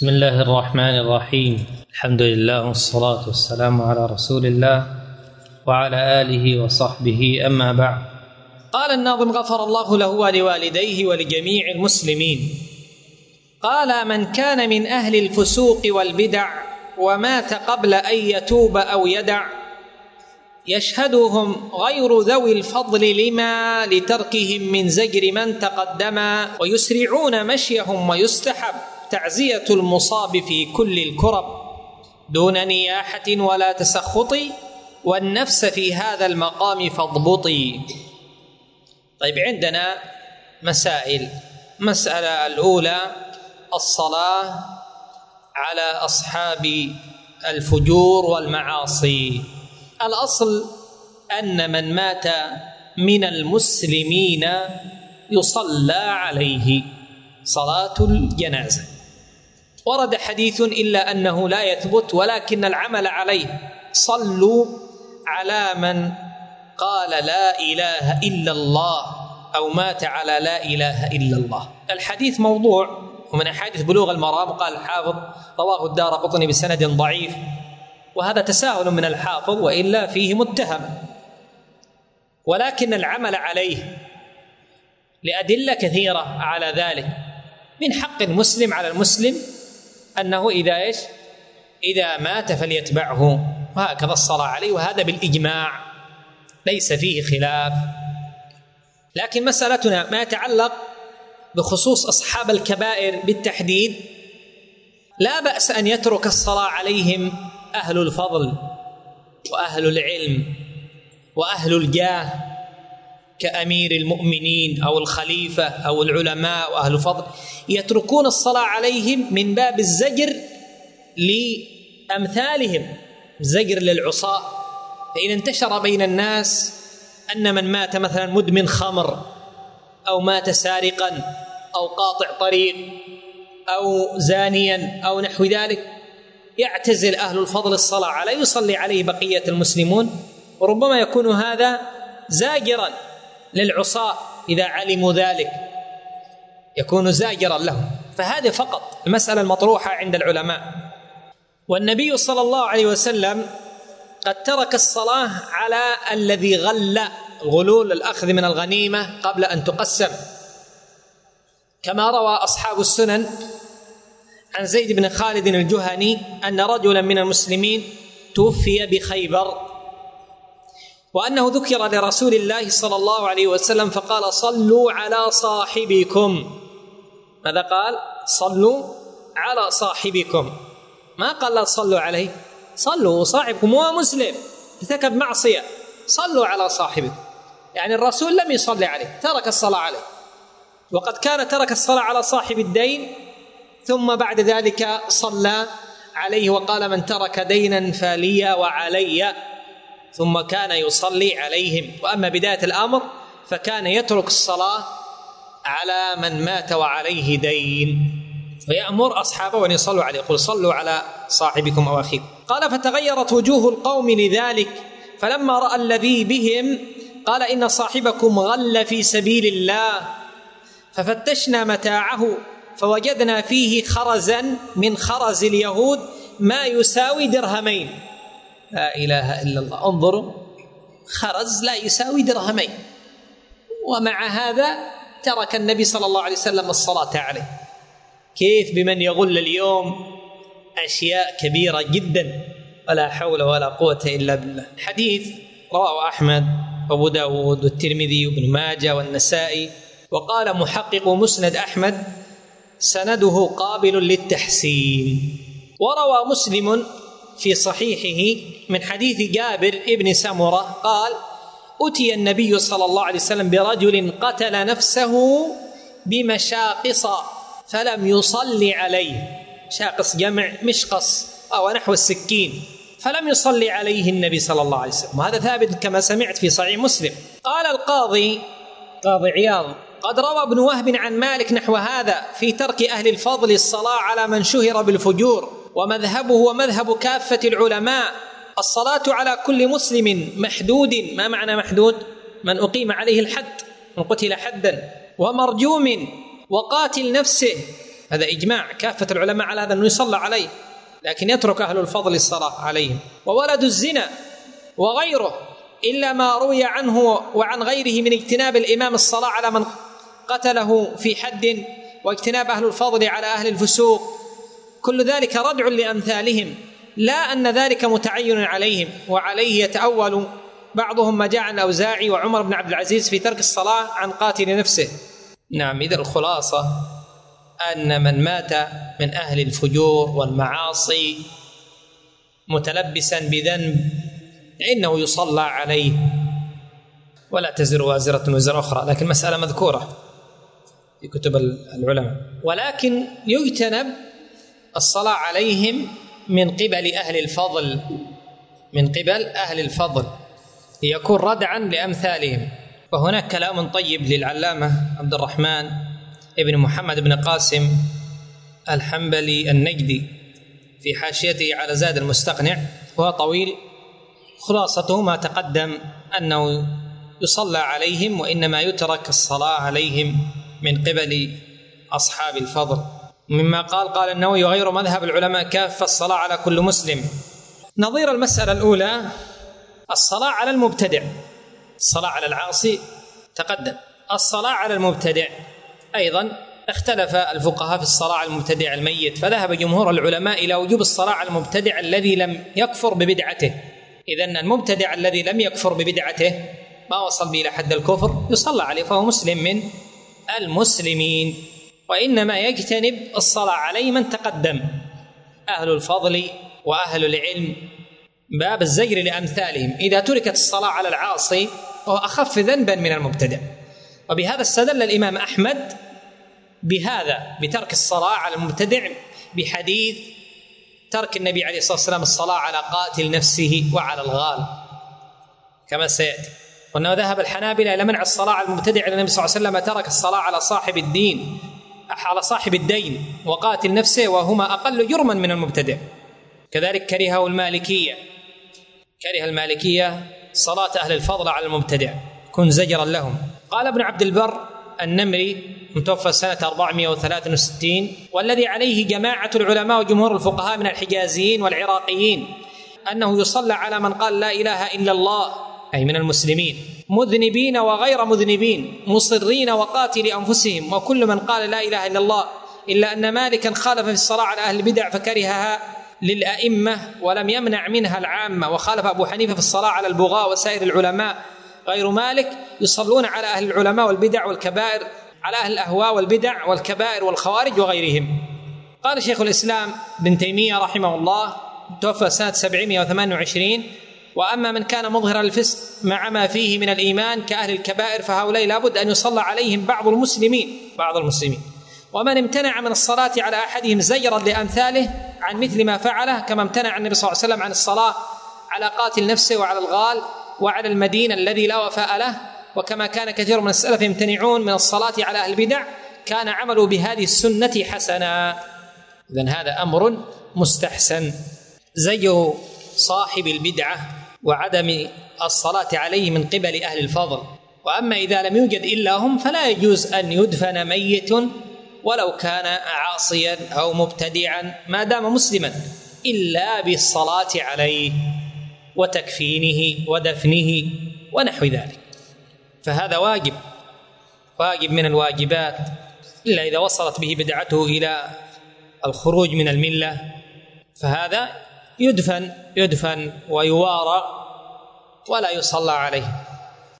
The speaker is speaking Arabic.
بسم الله الرحمن الرحيم. الحمد لله والصلاة والسلام على رسول الله وعلى آله وصحبه، أما بعد. قال الناظم غفر الله له ولوالديه ولجميع المسلمين. قال: من كان من أهل الفسوق والبدع ومات قبل أن يتوب أو يدع، يشهدهم غير ذوي الفضل لما لتركهم من زجر من تقدما، ويسرعون مشيهم ويستحب تعزية المصاب في كل الكرب دون نياحة ولا تسخط، والنفس في هذا المقام فاضبطي. طيب، عندنا مسائل. مسألة الأولى: الصلاة على أصحاب الفجور والمعاصي. الأصل أن من مات من المسلمين يصلى عليه صلاة الجنازة. ورد حديث إلا أنه لا يثبت، ولكن العمل عليه: صلوا على من قال لا إله إلا الله أو مات على لا إله إلا الله. الحديث موضوع ومن أحاديث بلوغ المرام، قال الحافظ رواه الدارقطني بسند ضعيف، وهذا تساهل من الحافظ وإلا فيه متهم، ولكن العمل عليه لأدلة كثيرة على ذلك. من حق المسلم على المسلم أنه إذا مات فليتبعه، وهكذا الصلاة عليه، وهذا بالإجماع ليس فيه خلاف. لكن مسألتنا ما يتعلق بخصوص أصحاب الكبائر بالتحديد، لا بأس أن يترك الصلاة عليهم أهل الفضل وأهل العلم وأهل الجاه كأمير المؤمنين أو الخليفة أو العلماء وأهل الفضل، يتركون الصلاة عليهم من باب الزجر لأمثالهم، زجر للعصاة. فإن انتشر بين الناس أن من مات مثلا مدمن خمر أو مات سارقا أو قاطع طريق أو زانيا أو نحو ذلك، يعتزل أهل الفضل الصلاة عليه، يصلي عليه بقية المسلمون، وربما يكون هذا زاجرا للعصاة إذا علموا ذلك، يكون زاجرا لهم. فهذا فقط المسألة المطروحة عند العلماء. والنبي صلى الله عليه وسلم قد ترك الصلاة على الذي غل، الغلول الأخذ من الغنيمة قبل أن تقسم، كما روى أصحاب السنن عن زيد بن خالد الجهني أن رجلا من المسلمين توفي بخيبر، وأنه ذكر لرسول الله صلى الله عليه وسلم فقال: صلوا على صاحبكم. ماذا قال؟ صلوا على صاحبكم، ما قال لا صلوا عليه. صلوا صاحبكم، هو مسلم ارتكب معصية، صلوا على صاحبكم، يعني الرسول لم يصلي عليه، ترك الصلاة عليه. وقد كان ترك الصلاة على صاحب الدين ثم بعد ذلك صلى عليه، وقال: من ترك دينا فلي وعلي، ثم كان يصلي عليهم. وأما بداية الأمر فكان يترك الصلاة على من مات وعليه دين، ويأمر أصحابه أن يصلوا عليه، يقول: صلوا على صاحبكم أو أخيكم. قال: فتغيرت وجوه القوم لذلك، فلما رأى الذي بهم قال: إن صاحبكم غل في سبيل الله، ففتشنا متاعه فوجدنا فيه خرزا من خرز اليهود ما يساوي درهمين. لا إله إلا الله، انظروا، خرز لا يساوي درهمين، ومع هذا ترك النبي صلى الله عليه وسلم الصلاة عليه. كيف بمن يغل اليوم أشياء كبيرة جدا، ولا حول ولا قوة إلا بالله. حديث رواه أحمد وأبو داود والترمذي وابن ماجه والنسائي، وقال محقق مسند أحمد: سنده قابل للتحسين. وروى مسلم في صحيحه من حديث جابر ابن سمرة قال: أتي النبي صلى الله عليه وسلم برجل قتل نفسه بمشاقص فلم يصلي عليه. شاقص جمع مشقص أو نحو السكين، فلم يصلي عليه النبي صلى الله عليه وسلم، وهذا ثابت كما سمعت في صحيح مسلم. قال القاضي عياض: قد روى ابن وهب عن مالك نحو هذا في ترك أهل الفضل الصلاة على من شهر بالفجور، ومذهبه ومذهب كافة العلماء الصلاة على كل مسلم محدود. ما معنى محدود؟ من أقيم عليه الحد، من قتل حدا، ومرجوم، وقاتل نفسه، هذا إجماع كافة العلماء على هذا أنه يصلى عليه، لكن يترك أهل الفضل الصلاة عليهم. وولد الزنا وغيره إلا ما روي عنه وعن غيره من اجتناب الإمام الصلاة على من قتله في حد، واجتناب أهل الفضل على أهل الفسوق، كل ذلك ردع لأمثالهم، لا أن ذلك متعين عليهم. وعليه يتأول بعضهم ما جاء عن الأوزاعي وعمر بن عبد العزيز في ترك الصلاة عن قاتل نفسه. نعم، إذا الخلاصة أن من مات من أهل الفجور والمعاصي متلبسا بذنب إنه يصلى عليه، ولا تزر وازرة وزر أخرى، لكن مسألة مذكورة في كتب العلماء. ولكن يجتنب الصلاة عليهم من قبل أهل الفضل، من قبل أهل الفضل، يكون ردعا لأمثالهم. وهناك كلام طيب للعلامة عبد الرحمن ابن محمد بن قاسم الحنبلي النجدي في حاشيته على زاد المستقنع، وهو طويل، خلاصته ما تقدم أنه يصلى عليهم، وإنما يترك الصلاة عليهم من قبل أصحاب الفضل. مما قال النووي وغير مذهب العلماء كافة الصلاة على كل مسلم. نظير المسألة الأولى الصلاة على المبتدع، الصلاة على العاصي تقدم. الصلاة على المبتدع أيضا اختلف الفقهاء في الصلاة على المبتدع الميت، فذهب جمهور العلماء إلى وجوب الصلاة على المبتدع الذي لم يكفر ببدعته. إذن المبتدع الذي لم يكفر ببدعته ما وصل به إلى حد الكفر يصلى عليه، فهو مسلم من المسلمين، وإنما يجتنب الصلاة عليه من تقدم أهل الفضل وأهل العلم، باب الزجر لأمثالهم. إذا تركت الصلاة على العاصي فهو أخف ذنبا من المبتدع. وبهذا استدل الإمام أحمد بهذا، بترك الصلاة على المبتدع، بحديث ترك النبي عليه الصلاة والسلام الصلاة على قاتل نفسه وعلى الغال كما سيأتي. وأنه ذهب الحنابلة إلى منع الصلاة على المبتدع، لأن النبي صلى الله عليه وسلم ترك الصلاة على صاحب الدين، على صاحب الدين وقاتل نفسه، وهما أقل جرما من المبتدع. كذلك كره المالكية صلاة أهل الفضل على المبتدع، كن زجرا لهم. قال ابن عبد البر النمري متوفى سنة 463، والذي عليه جماعة العلماء وجمهور الفقهاء من الحجازيين والعراقيين أنه يصلى على من قال لا إله إلا الله، أي من المسلمين، مذنبين وغير مذنبين، مصرين وقاتل أنفسهم، وكل من قال لا إله إلا الله، إلا أن مالكا خالف في الصلاة على أهل البدع فكرهها للأئمة ولم يمنع منها العامة، وخالف أبو حنيفة في الصلاة على البغاء وسائر العلماء غير مالك يصلون على أهل العلماء والبدع والكبائر، على أهل الأهواء والبدع والكبائر والخوارج وغيرهم. قال شيخ الإسلام ابن تيمية رحمه الله توفى سنة 728: وأما من كان مظهر الفسق مع ما فيه من الإيمان كأهل الكبائر فهؤلاء لابد أن يصلى عليهم بعض المسلمين، ومن امتنع من الصلاة على أحدهم زجرا لأمثاله عن مثل ما فعله، كما امتنع النبي صلى الله عليه وسلم عن الصلاة على قاتل نفسه وعلى الغال وعلى المدين الذي لا وفاء له، وكما كان كثير من السلف يمتنعون من الصلاة على أهل البدع، كان عمله بهذه السنة حسنا. إذن هذا أمر مستحسن، زيه صاحب البدعة وعدم الصلاة عليه من قبل أهل الفضل. وأما إذا لم يوجد إلا هم فلا يجوز أن يدفن ميت ولو كان عاصيا أو مبتدعا ما دام مسلما، إلا بالصلاة عليه وتكفينه ودفنه ونحو ذلك. فهذا واجب من الواجبات، إلا إذا وصلت به بدعته إلى الخروج من الملة، فهذا يدفن ويوارى ولا يصلى عليه.